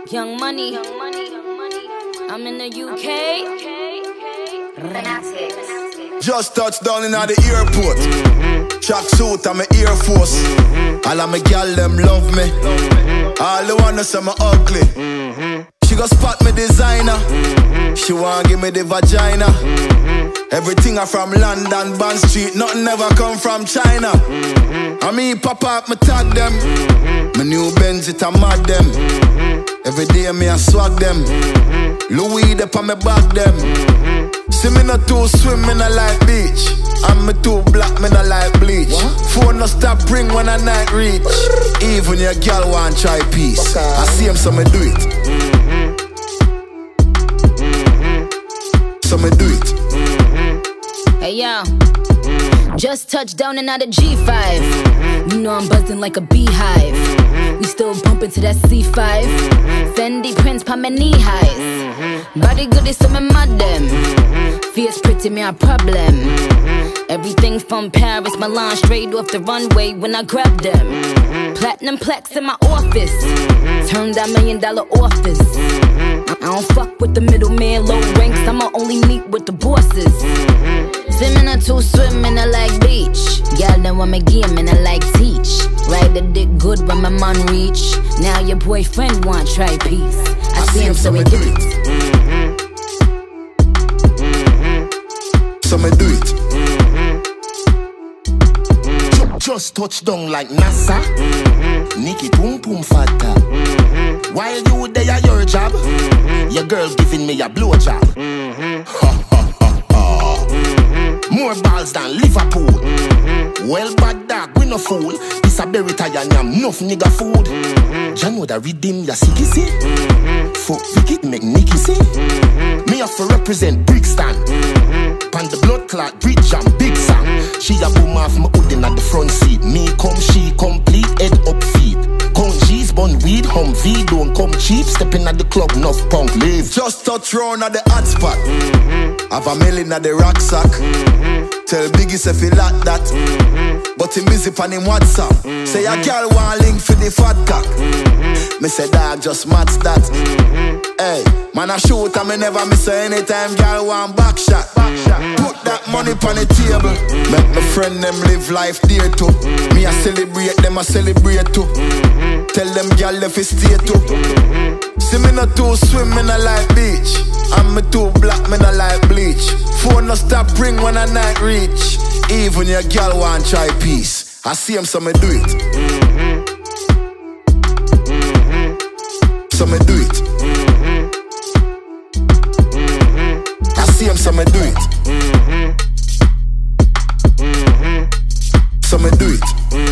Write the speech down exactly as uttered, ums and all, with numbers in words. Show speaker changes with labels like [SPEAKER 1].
[SPEAKER 1] Young Money, Young Money, Young Money. I'm in the U K.
[SPEAKER 2] Just touched down in the airport. Mm-hmm. Track suit and my Air Force. Mm-hmm. All of my gal them love me. Mm-hmm. All the wanna say me ugly. Mm-hmm. She go spot me designer. Mm-hmm. She want give me the vagina. Mm-hmm. Everything I from London, Bond Street. Nothing ever come from China. Mm-hmm. I mean pop up, me tag them. Mm-hmm. My new Benz it a mad them. Mm-hmm. Every day me a swag them. Mm-hmm. Louis up on me back them. Mm-hmm. See me not too swim, me not like beach. And me too black, me not like bleach. What? Phone no stop ring when I night reach. Even your girl want try peace. Okay. I see him so me do it. Mm-hmm. Mm-hmm. So me do it.
[SPEAKER 1] Mm-hmm. Hey yo, mm-hmm. Just touched down and out of G five. Mm-hmm. You know I'm buzzing like a beehive. Mm-hmm. We still bumping to that C five. Mm-hmm. Fendi prints pa my knee highs. Mm-hmm. Body good is so me mad them. Mm-hmm. Fierce pretty me a problem. Mm-hmm. Everything from Paris, Milan, straight off the runway when I grab them. Mm-hmm. Platinum plaques in my office. Mm-hmm. Turn that million dollar office. Mm-hmm. I don't fuck with the middleman, low ranks. I'ma only meet with the bosses. Mm-hmm. Swimming to swim in a like beach. Y'all know I'm a game and I like teach. Ride the dick good when my man reach. Now your boyfriend want try peace. I, I see him so we do it.
[SPEAKER 2] Mm-hmm. Mm-hmm. So me do it. Mm-hmm. Just touch down like NASA. Mm-hmm. Nikki pum pum fata. Mm-hmm. While you there at your job, mm-hmm. Your girl giving me a blowjob. Mm-hmm. Ha ha ha ha. Mm-hmm. More balls than Liverpool. Mm-hmm. Well bad dog, we no fool. This a berry tie and yam, enough nigga food. Mm-hmm. Jan would a redeem ya sicky see. Mm-hmm. Fuck wicked make Nicky see. Mm-hmm. Me have to represent Brixton. Mm-hmm. Pan the blood clot, bridge and big song. Mm-hmm. She a boom off my hoodin at the front seat. Me come, she complete, head up feet. Come G's, bun weed, Humvee, don't come cheap. Stepping at the club, enough punk leave. Just touch round at the hot spot. Mm-hmm. Have a million at the rucksack. Mm-hmm. Tell Biggie say fi like that. Mm-hmm. But him busy pan him WhatsApp. Mm-hmm. Say a girl want link for the fat cock. Mm-hmm. Me say dog just match that. Mm-hmm. Hey, man I shoot and me never miss her anytime girl want back shot. Back shot. Mm-hmm. Put that money on the table. Mm-hmm. Make my friend them live life there too. Mm-hmm. Me I celebrate them I celebrate too. Mm-hmm. Tell them girl if it stay too. Mm-hmm. See me not too swim, me not like beach. And me too black, me not like bleach. Phone no stop ring when I night reach. Even your girl want try peace. I see him so me do it. Mm-hmm. Mm-hmm. So me do it. Mm-hmm. Mm-hmm. I see him so me do it. Mm-hmm. Mm-hmm. So me do it. Mm-hmm.